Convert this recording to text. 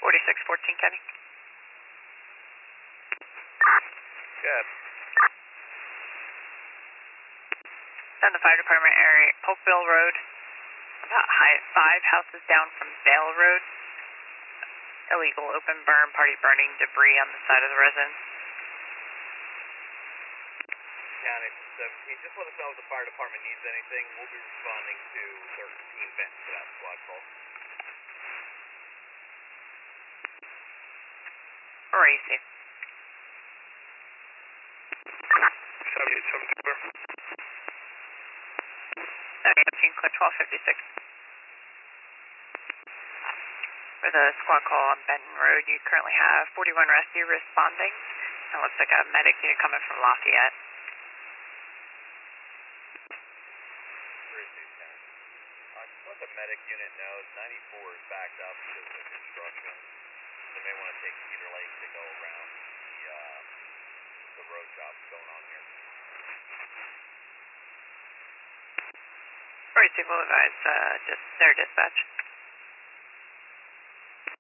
4614 Kenny. Good. On the fire department area, Polkville Road, about 5 houses down from Vale Road. Illegal open burn, party burning debris on the side of the residence. County 17, just let us know if the fire department needs anything. We'll be responding to 13 Bench for that squad call. Where are you, Steve? 7874. 17, clear 1256. For the squad call on Benton Road, you currently have 41 rescue responding. It looks like a medic unit coming from Lafayette. Just let the medic unit know 94 is backed up because of the construction. They may want to take Cedar Lake to go around the road jobs going on here. Alright, Steve, we'll advise their dispatch.